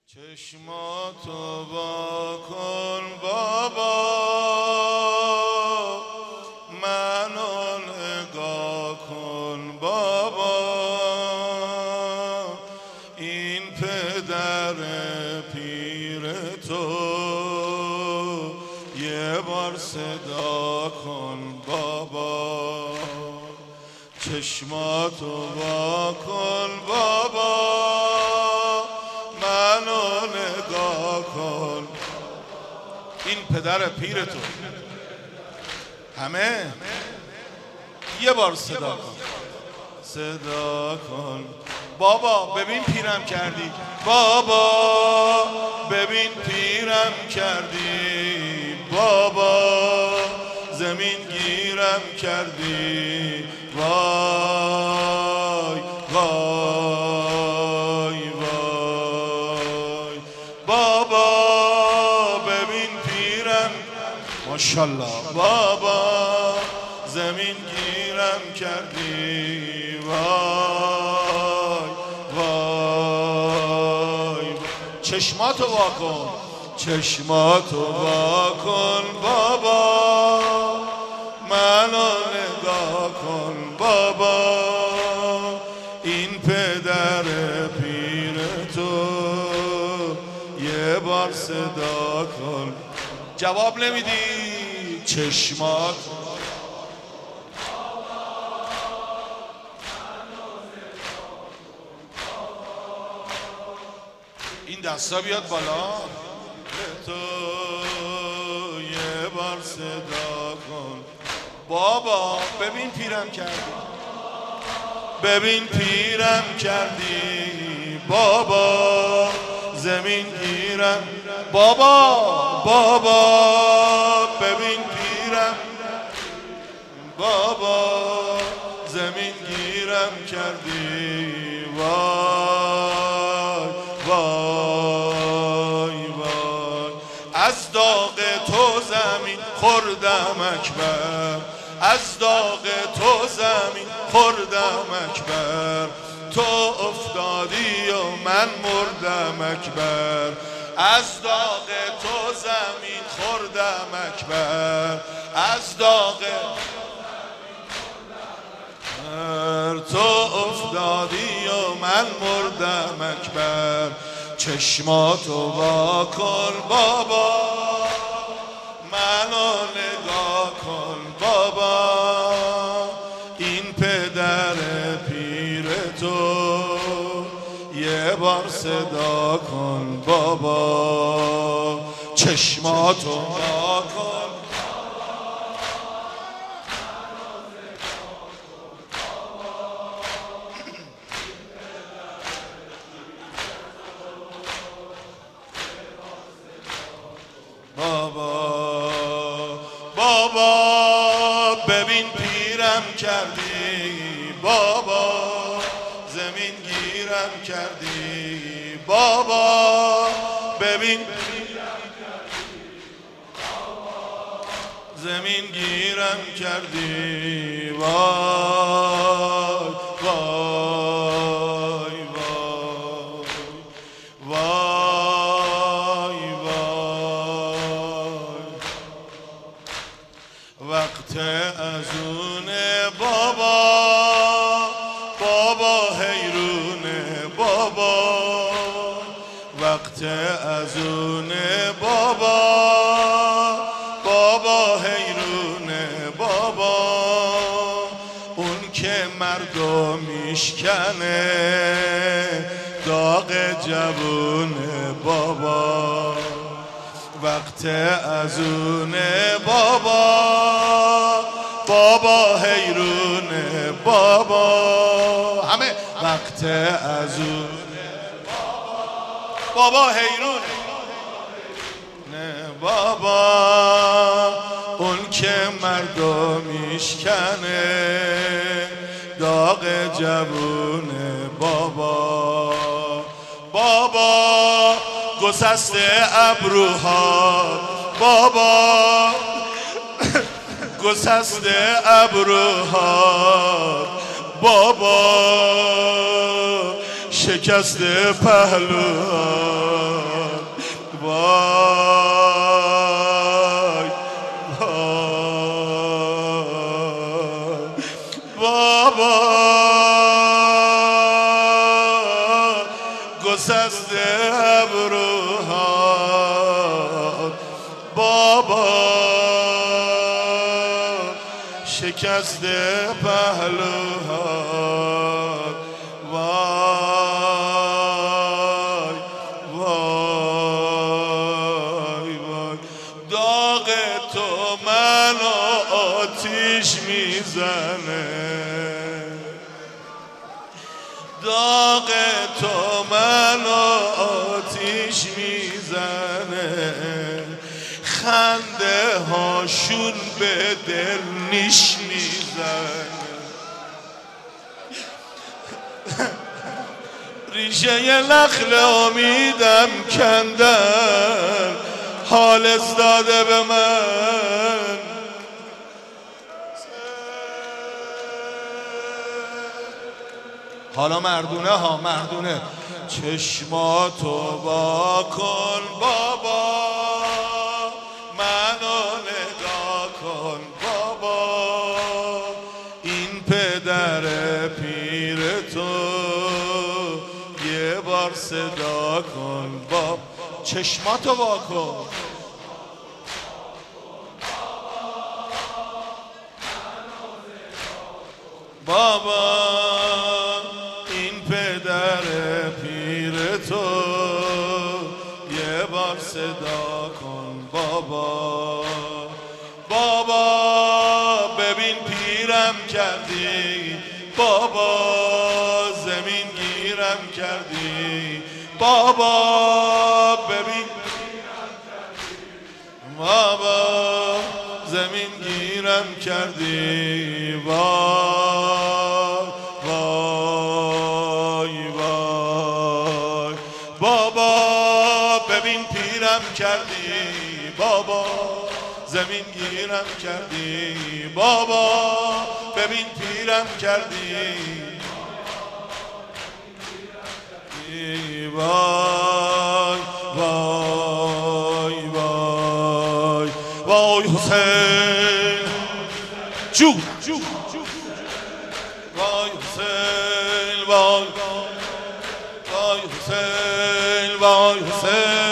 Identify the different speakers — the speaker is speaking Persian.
Speaker 1: چشماتو وا کن بابا، منو نگاه کن بابا، این پدر پیر تو یه بار صدا کن بابا. چشماتو وا کن بابا، منو نگاه کن. این پدر پیر تو همه یه بار صدا کن، صدا کن بابا. ببین پیرم کردی بابا، ببین پیرم کردی بابا، زمین گیرم کردی وای وای وای بابا، ببین پیرم ماشاءالله بابا، زمین گیرم کردی وای وای. چشماتو وا کن، چشماتو وا کن بابا، منو نگاه کن بابا، این پدر پیر تو یه بار صدا کن. جواب نمیدی؟ چشمات این دستا بیاد بالا. تو یه بار صدا کن بابا، ببین پیرم کردی، ببین پیرم کردی بابا، زمین گیرم بابا بابا، ببین پیرم بابا، زمین گیرم کردی وای وای وای. از داغ تو زمین خوردم اکبر، از داغ تو زمین خوردم اکبر، تو افتادی و من مردم اکبر. از داغ تو زمین خوردم اکبر، از داغ تو افتادی و من مردم اکبر. چشماتو وا کن بابا، منو نگاه کن بابا، این پدر پیر تو یه بار صدا کن بابا. چشماتو وا کن بابا بابا، ببین پیرم کردی بابا، زمین گیرم کردی بابا، ببین زمین گیرم کردی وای وای وای وای. وقت ازونه بابا، بابا حیرونه بابا، وقت ازونه بابا، بابا حیرونه بابا، اون که مردم میشکنه داغ جوونه بابا. وقت ازونه بابا، بابا حیرونه بابا، همه وقت ازونه بابا حیرونه بابا، اون که مردم میشکنه داغ جوونه بابا. بابا گسسته ابروها بابا، گسسته ابروها بابا، شکسته پهلوها وای بابا گسسته ابروها بابا شکسته پهلوها وای وای وای داغ تو منو آتیش میزنه داغ تو منو آتیش میزنه خنده هاشون به دل نیش میزنه ریشه نخل امیدم کندن حال داده به من حالا مردونه ها مردونه چشماتو با کن بابا منو نگاه کن بابا این پدر پیر تو یه بار صدا کن بابا چشماتو با کن بابا این پدر پیر تو یه بار صدا کن بابا بابا ببین پیرم کردی بابا زمین گیرم کردی بابا ببین بابا زمین گیرم کردی وای وای وای بابا ببین پیرم کردی بابا زمین گیرم کردی بابا ببین پیرم کردی وای وای وای وای حسین جو وای حسین وای وای حسین وای حسین